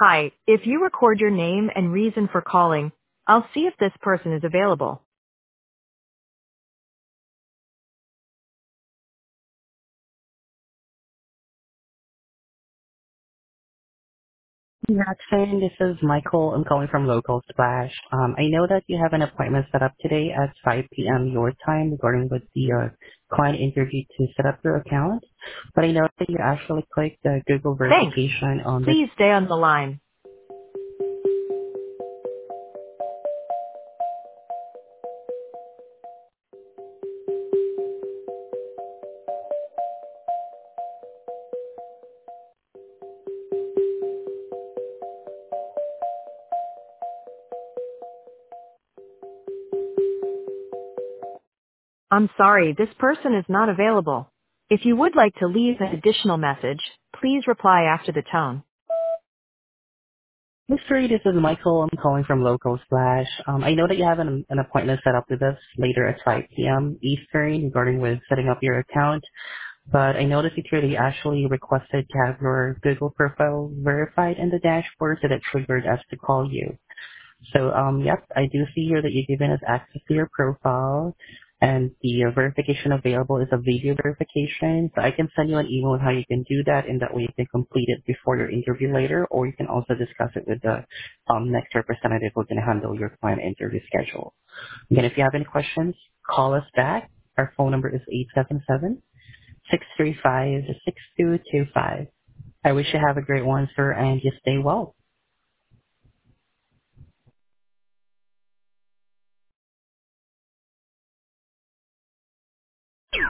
Hi, if you record your name and reason for calling, I'll see if this person is available. Jackson, this is Michael. I'm calling from Local Splash. I know that you have an appointment set up today at 5 p.m. your time regarding with the client interview to set up your account, but I know that you actually clicked the Google Thanks. verification on the. Please stay on the line. I'm sorry, this person is not available. If you would like to leave an additional message, please reply after the tone. Mystery, this is Michael. I'm calling from Local Splash. I know that you have an appointment set up with us later at 5 p.m. Eastern regarding with setting up your account. But I noticed you clearly actually requested to have your Google profile verified in the dashboard, so that triggered us to call you. So, yep, I do see here that you've given us access to your profile, and the verification available is a video verification. So I can send you an email on how you can do that, and that way you can complete it before your interview later, or you can also discuss it with the next representative who's going to handle your client interview schedule. Again, if you have any questions, call us back. Our phone number is 877-635-6225. I wish you have a great one, sir, and you stay well.